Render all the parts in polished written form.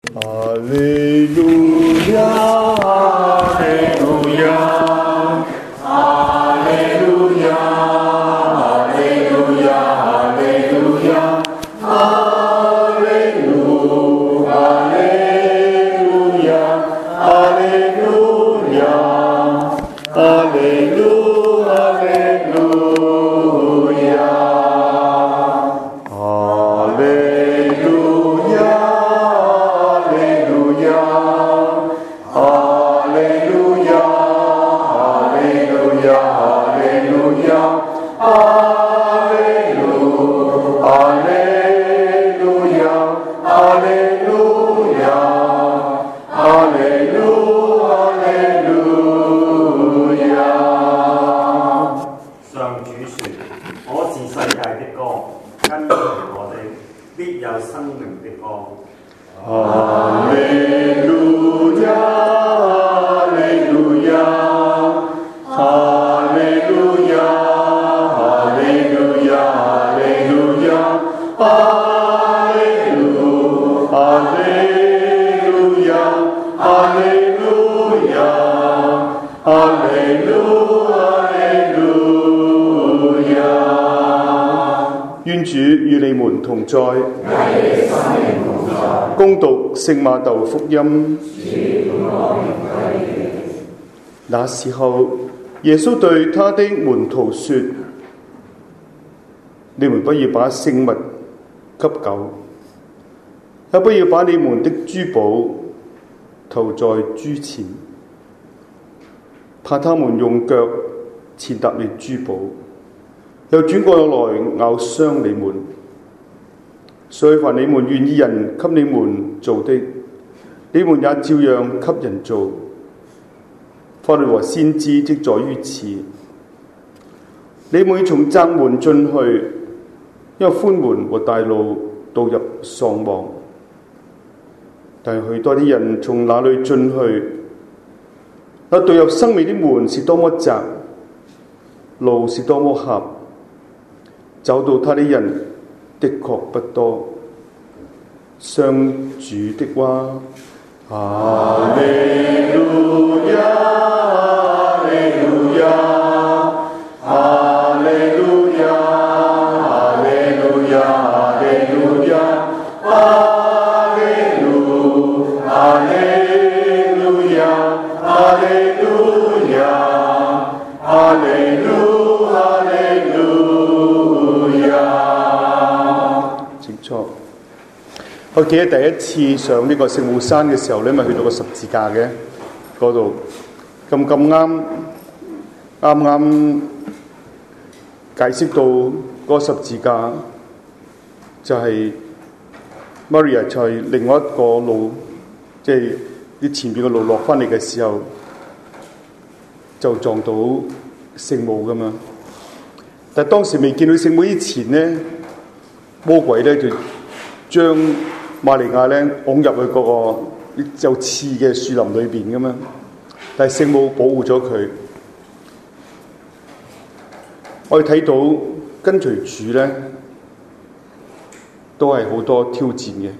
哈利路亞，哈利路亞，哈利路亞，哈利路亞，哈利路亞，哈利路，哈利路亞，哈利路亞，哈利路，哈利路亞，哈利路亞。 上主說：我是世界的光，跟隨我的必有生命的光。 哈利路亞，哈利路亞，哈利路亞，哈利路亞，哈利路亞，哈利路，哈利路亞，哈利路亞，哈利路，哈利路亞。願主與你們同在。恭讀聖馬竇福音。那時候，耶穌對他的門徒說：你們不要把聖物給狗，也不要把你們的珠寶投在豬前，怕他們用腳踐踏你珠寶，又轉過來咬傷你們。所以凡你們願意人給你們做的，你們也照樣給人做。法律和先知即在於此。你們要從窄門進去，因為寬門和大路導入喪亡，但係許多啲人從那裏進去。那導入生命的門是多麼窄，路是多麼狹，走到他的人的確不多。上主的話。哈利路亞，哈利路亞，哈利路亞，哈利路亞，哈利路亞，哈利路，哈利路亞，哈利路亞，哈利路，哈利路亞。請坐。我記得第一次上呢個聖母山嘅時候咧，咪去到個十字架嘅嗰度，咁啱解釋到嗰個十字架就係 Maria 在另外一個路，即係啲前邊嘅路落翻嚟嘅時候，就撞到聖母噶嘛。但係當時未見到聖母之前咧，魔鬼咧就將瑪利亞咧拱入去嗰個有刺嘅樹林裏邊噶嘛，但係聖母保護咗佢。我哋睇到跟隨主咧，都係好多挑戰嘅。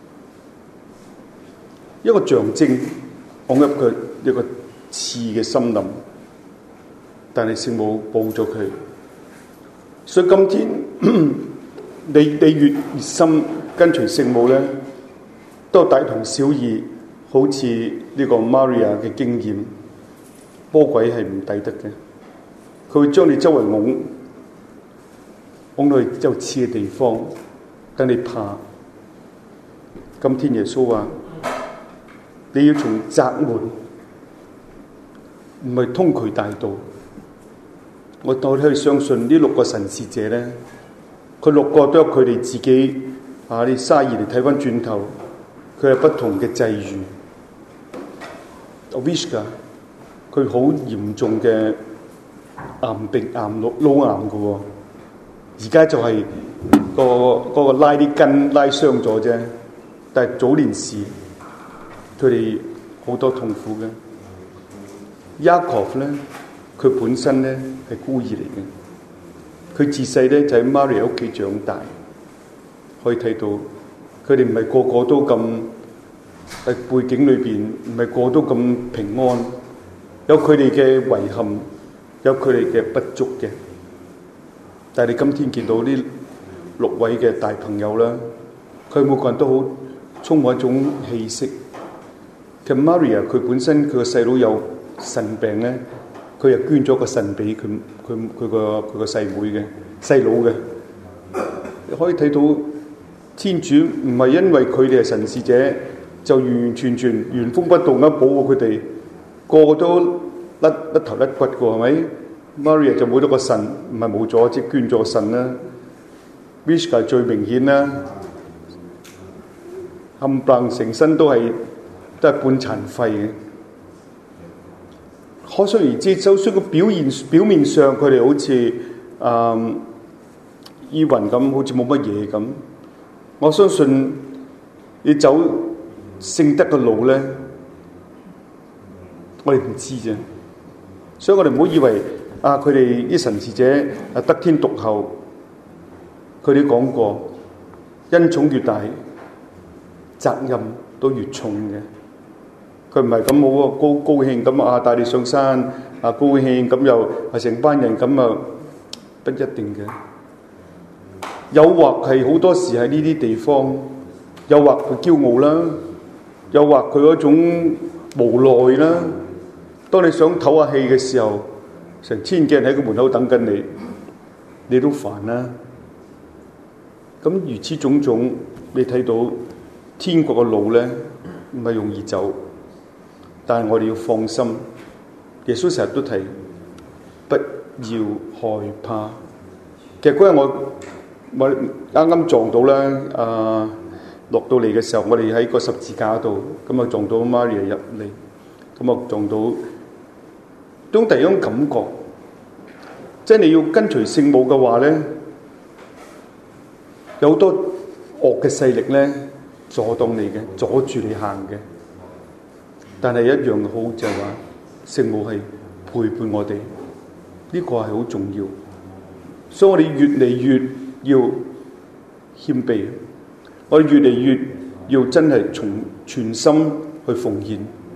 一個象徵拱入佢一個刺嘅森林，但係聖母保護咗佢。所以今天你越熱心跟隨聖母咧，都大同小異，好似呢個 Maria 嘅經驗，魔鬼係唔抵得嘅，佢會將你周圍拱到去有刺嘅地方，等你怕。今天耶穌話：你要從窄門，唔係通渠大道。我到底去相信呢6個神視者咧，佢6個都有佢哋自己你32年睇翻轉頭，佢有不同嘅際遇。Ovishka 佢好嚴重嘅癌病、腦癌嘅喎，而家就係嗰個拉啲筋拉傷咗啫，但係早年時佢哋好多痛苦嘅。Yakov 咧，佢本身咧係孤兒嚟嘅，佢自細咧就喺 Maria 屋企長大，可以睇到佢哋唔係個個都咁嘅背景裏邊，唔係個個都咁平安，有佢哋嘅遺憾，有佢哋嘅不足嘅。但係你今天見到呢6位嘅大朋友啦，佢每個人都好充滿一種氣息。其實 Maria 佢本身佢個細佬有腎病咧，佢又捐咗個腎俾佢個細妹嘅細佬嘅。你可以睇到天主唔係因為佢哋係神使者就完完全全原封不動咁保護佢哋，個個都甩頭甩骨嘅係咪？ Maria 就冇咗個腎，唔係冇咗，即係捐咗個腎啦。Vishka 最明顯啦，冚唪唥成身都係半殘廢嘅。可想而知，就算個表面上佢哋好似依雲咁，好似冇乜嘢咁。我相信你走聖德嘅路咧，我哋唔知啫。所以我哋唔好以為佢哋啲神使者得天獨厚。佢哋講過，恩寵越大，責任都越重嘅。佢唔係咁好高興咁帶你上山高興咁又成班人咁不一定嘅。誘惑係好多時喺呢啲地方，誘惑佢驕傲啦，誘惑佢嗰種無奈啦。當你想唞下氣嘅時候，成千幾人喺個門口等緊你，你都煩啦。咁如此種種，你睇到天國嘅路咧，唔係容易走，但係我哋要放心。耶穌成日都提，不要害怕。其實嗰日我啱啱撞到咧，落到嚟嘅時候，我哋喺個十字架度，咁撞到 Maria 入嚟，咁撞到種第二種感覺，即係你要跟隨聖母嘅話咧。有好多惡嘅勢力咧阻擋你嘅，阻住你行嘅。但係一樣好就係話，聖母係陪伴我哋，呢個係好重要。所以我哋越嚟越要謙卑，我哋越嚟越要真係從全心去奉獻，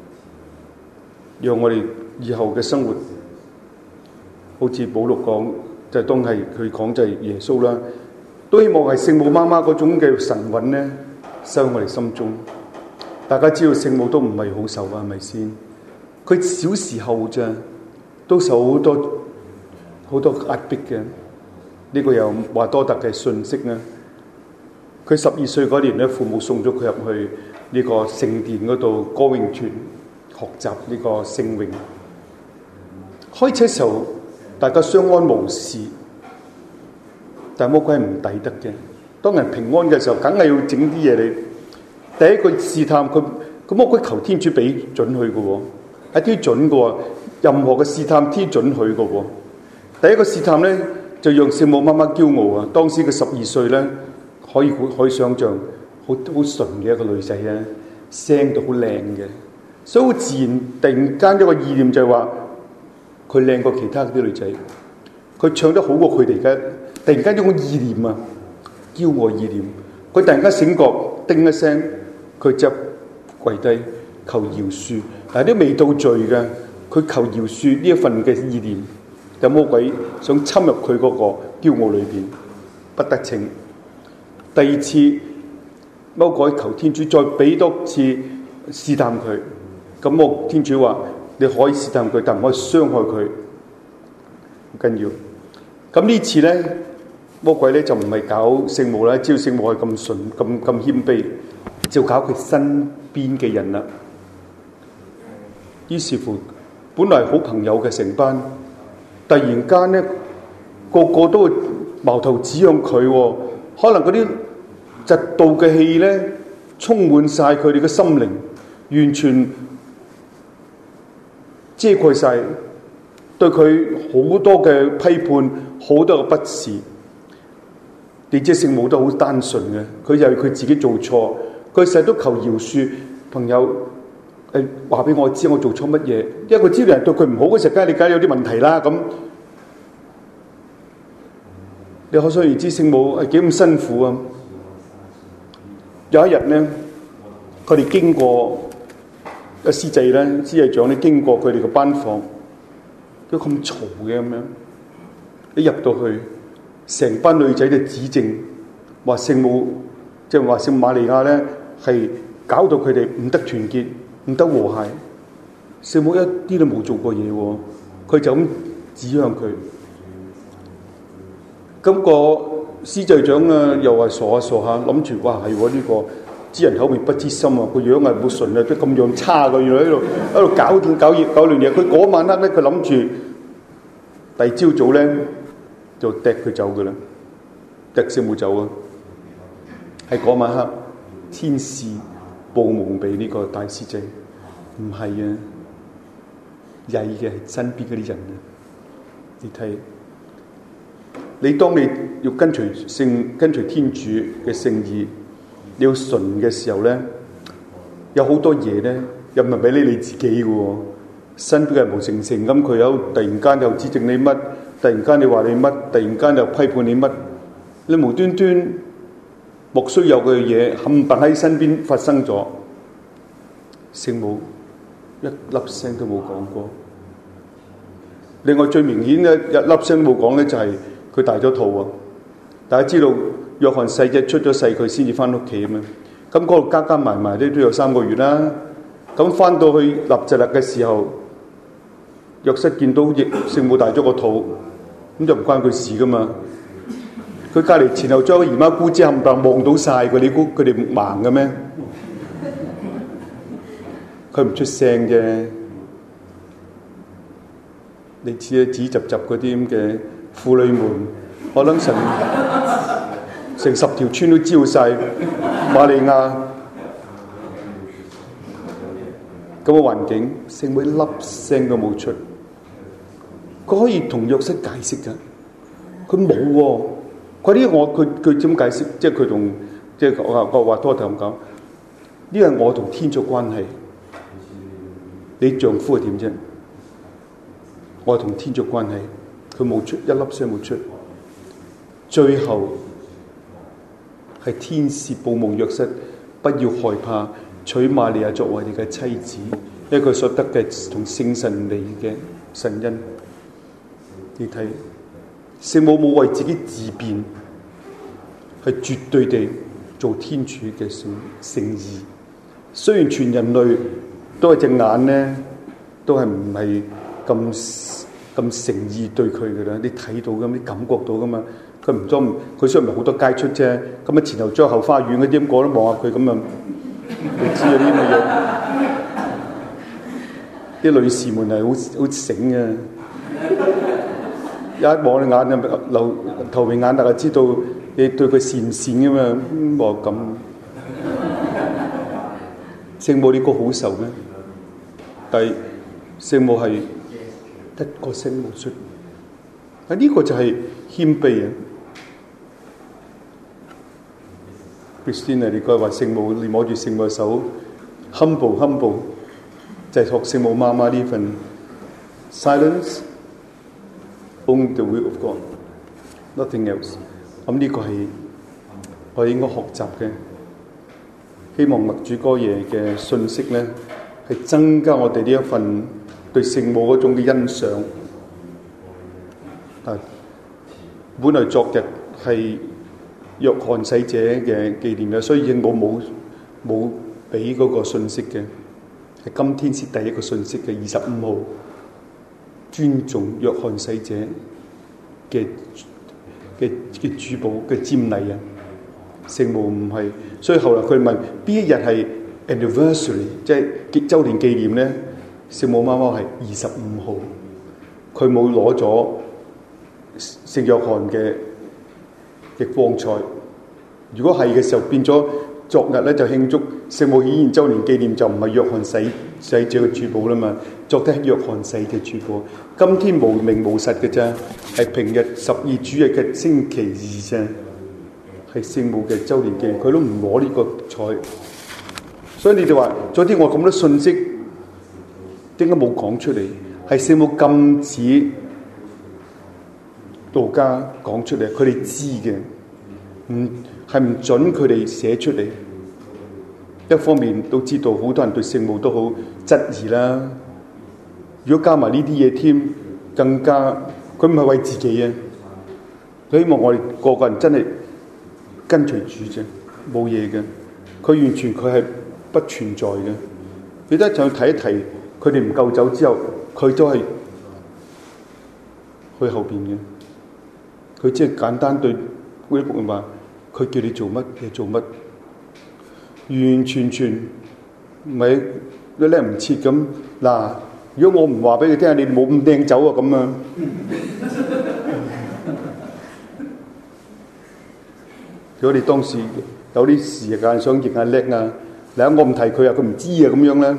讓我哋以後嘅生活，好似保祿講，就係當係佢講就係耶穌啦。都希望係聖母媽媽嗰種嘅神韻咧，收喺我哋心中。大家知道聖母都唔係好受啊，係咪先？佢小時候咋，都受好多壓迫嘅。呢個又話多特嘅信息啦。佢12歲嗰年咧，父母送咗佢入去呢個聖殿嗰度歌詠團學習呢個聖詠。開始嘅時候，大家相安無事。但魔鬼係唔抵得嘅。當人平安嘅時候，梗係要整啲嘢你。第一個試探佢，魔鬼求天主俾准許嘅喎，係天準嘅喎。任何嘅試探天準許嘅喎。第一個試探咧，就讓聖母媽媽驕傲啊！當時佢12歲咧，可以想像好純嘅一個女仔啊，聲都好靚嘅，所以好自然突然間一個意念就係話佢靚過其他啲女仔，佢唱得好過佢哋嘅。突然間有個意念啊，驕傲意念，佢突然間醒覺，叮一聲，佢就跪低求饒恕，但係都未到罪嘅，佢求饒恕呢一份嘅意念，有魔鬼想侵入佢嗰個驕傲裏邊，不得逞。第二次魔鬼求天主再俾多次試探佢，咁天主話你可以試探佢，但唔可以傷害佢，好緊要。咁呢次咧，魔鬼咧就唔係搞聖母啦，只要聖母係咁純、咁謙卑，就搞佢身邊嘅人啦。於是乎，本來好朋友嘅成班，突然間咧個個都會矛頭指向佢，可能嗰啲嫉妒嘅氣咧充滿晒佢哋嘅心靈，完全遮蓋晒。對佢好多嘅批判，好多嘅不是。你知聖母都好單純嘅，佢又係佢自己做錯，佢成日都求饒恕。朋友話俾我知我做錯乜嘢，因為佢知道人對佢唔好嘅時候，梗係有啲問題啦。咁你可想而知聖母係幾咁辛苦啊！有一日咧， 佢哋經過司祭咧、司祭長咧經過佢哋嘅班房，都咁嘈嘅咁樣，一入到去，成班女仔就指證話聖母，即係話聖瑪利亞咧係搞到佢哋唔得團結，唔得和諧。聖母一啲都冇做過嘢喎，佢就咁指向佢。咁個司祭長啊，又話傻下，諗住哇係喎，呢個知人口面不知心啊，個樣係冇純啊，都咁樣差嘅，原來喺度搞亂嘢。佢嗰晚黑咧，佢諗住第二朝早咧就掟佢走嘅啦，掟聖母走啊。係嗰晚黑，天使報夢俾呢個大司祭，唔係啊，曳嘅係身邊嗰啲人啊。你睇，你當你要跟隨天主嘅聖意，你要純嘅時候咧，有好多嘢咧又唔係俾你自己嘅喎，身邊嘅人無成咁，佢有突然間又指正你乜，突然間你話你乜，突然間又批判你乜，你無端端莫須有嘅嘢冚唪唥喺身邊發生咗，聖母一粒聲都冇講過。另外最明顯嘅一粒聲冇講咧，就係佢大咗肚啊！大家知道約翰細仔出咗世，佢先至翻屋企啊嘛。咁嗰度加埋咧都有3個月啦。咁翻到去納匝肋嘅時候，約瑟見到聖母大咗個肚，咁就唔關佢事噶嘛。佢隔離前後將姨媽姑姐冚唪唥望到晒嘅，你估佢哋盲嘅咩？佢唔出聲嘅。你似紙集嗰啲咁嘅婦女們，我諗成10條村都知道晒瑪利亞咁嘅環境，聖母一粒聲都冇出。佢可以同約瑟解釋㗎，佢冇喎。佢呢佢點解釋？即係佢同即係我話多頭咁講，呢個係我同天主關係。你丈夫係點啫？我同天主關係，佢冇出一粒聲冇出。最後係天使報夢約瑟，不要害怕，娶瑪利亞作為你嘅妻子，因為佢所得嘅同聖神嚟嘅神恩。你睇，聖母冇為自己自辯，係絕對地做天主嘅聖意。雖然全人類都係隻眼咧，都係唔係咁誠意對佢嘅啦，你睇到噶，你感覺到噶嘛？佢唔裝，佢雖然唔係好多街出啫，咁啊前後將後花園嗰啲咁過都望下佢咁啊，你知啊呢啲嘢，啲女士們係好醒啊！一望你眼就流頭皮眼，大家知道你對佢善唔善噶嘛？冇咁，聖母呢個好受咩？但係聖母係一個聲冇出，啊呢個就係謙卑啊 ！Christina， 你該話聖母，你摸住聖母嘅手 ，humble， 就係學聖母媽媽呢份 silence。Own the will of God, nothing else。咁呢個係我應該學習嘅。希望默主哥爺嘅信息咧，係增加我哋呢一份對聖母嗰種嘅欣賞。啊，本來昨日係若翰洗者嘅紀念嘅，所以我冇俾嗰個信息嘅，係今天先第一個信息嘅25號。尊重若翰洗者嘅主保嘅瞻禮啊，聖母唔係，所以後來佢問邊一日係 anniversary， 即係週年紀念咧？聖母媽媽係25號，佢冇攞咗聖若翰嘅光彩。如果係嘅時候，變咗昨日咧就慶祝聖母顯現週年紀念，就唔係若翰洗者嘅主保啦嘛。昨天係若翰洗嘅主保，今天無名無實嘅啫，係平日12主日嘅星期二啫，係聖母嘅週年紀念，佢都唔攞呢個彩。所以你哋話昨天我咁多信息，點解冇講出嚟？係聖母禁止道家講出嚟，佢哋知嘅，係唔準佢哋寫出嚟。 一方面都知道好多人對聖母都好質疑啦。如果加埋呢啲嘢添，更加佢唔係為自己啊，佢希望我哋個個人真係跟隨主啫，冇嘢嘅。佢完全佢係不存在嘅。你得就睇一睇，佢哋唔夠走之後，佢都係去後邊嘅。佢只係簡單對嗰啲僕人話：佢叫你做乜，你做乜，完全全唔係你叻唔切咁嗱。如果我唔話俾佢聽，你冇咁掟走啊咁啊！如果你當時有啲時間想認下叻啊，嗱我唔提佢啊，佢唔知啊咁樣咧，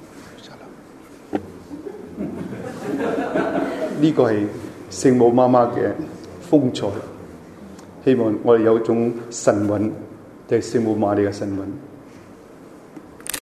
呢個係聖母媽媽嘅風采。希望我哋有一種神韻，就係聖母瑪利亞嘅神韻。